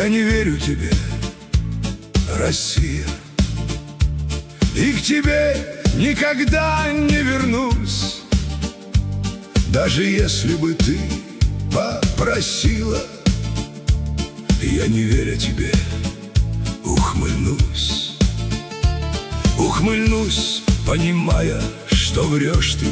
Я не верю тебе, Россия, и к тебе никогда не вернусь. Даже если бы ты попросила, я, не веря тебе, ухмыльнусь. Ухмыльнусь, понимая, что врешь ты.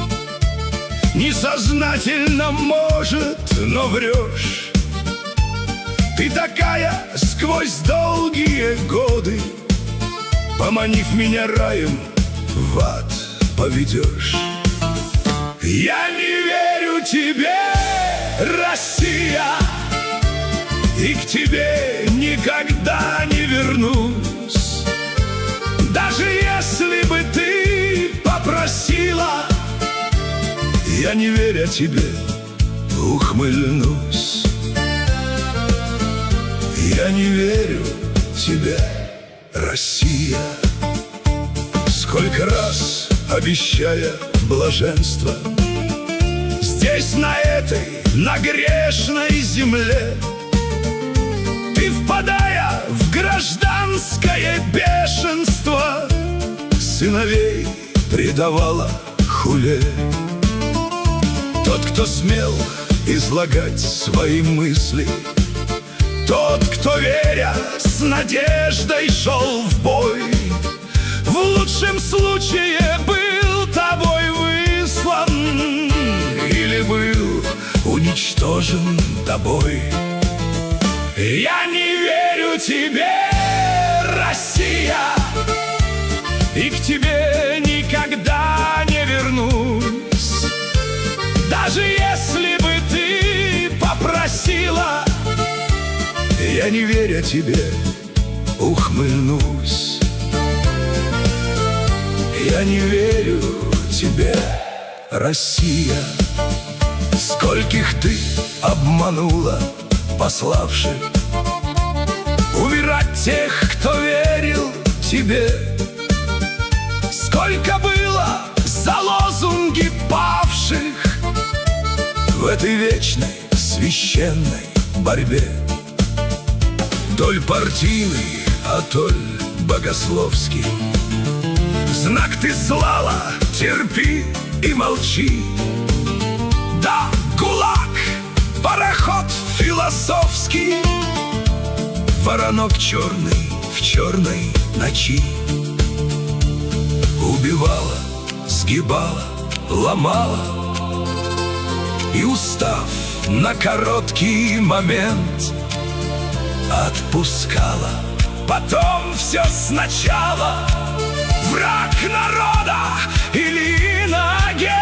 Несознательно, может, но врешь. Ты такая сквозь долгие годы, поманив меня раем, в ад поведешь. Я не верю тебе, Россия, и к тебе никогда не вернусь. Даже если бы ты попросила, я, не веря тебе, ухмыльнусь. Я не верю тебе, Россия. Сколько раз, обещая блаженство, здесь, на этой, на грешной земле, ты, впадая в гражданское бешенство, сыновей предавала хуле. Тот, кто смел излагать свои мысли, тот, кто, веря, с надеждой шел в бой, в лучшем случае был тобой выслан или был уничтожен тобой. Я не верю тебе, Россия, и к тебе никогда не вернусь. Даже если бы ты попросила, я, не веря тебе, ухмыльнусь. Я не верю тебе, Россия. Скольких ты обманула, пославши умирать тех, кто верил тебе. Сколько было за лозунги павших в этой вечной священной борьбе. Толь партийный, а толь богословский, знак ты слала, терпи и молчи. Да, ГУЛАГ, пароход философский, воронок черный в черной ночи. Убивала, сгибала, ломала, и, устав на короткий момент, отпускала. Потом все сначала. Враг народа или инагент.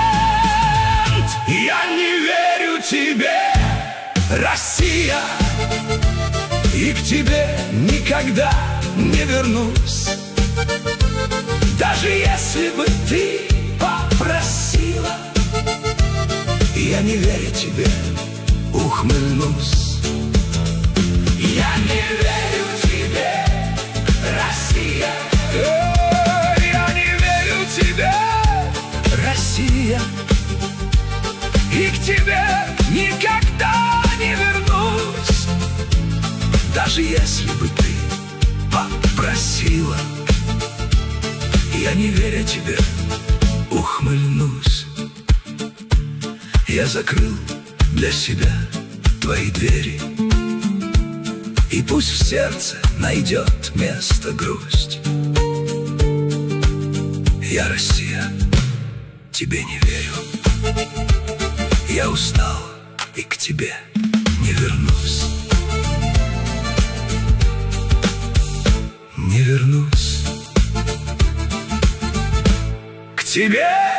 Я не верю тебе, Россия, и к тебе никогда не вернусь. Даже если бы ты попросила, я, не веря тебе, ухмыльнусь. Я не верю тебе, Россия, я не верю тебе, Россия, и к тебе никогда не вернусь. Даже если бы ты попросила, я, не веря тебе, ухмыльнусь. Я закрыл для себя твои двери, и пусть в сердце найдет место грусть. Я, Россия, тебе не верю. Я устал и к тебе не вернусь. Не вернусь к тебе.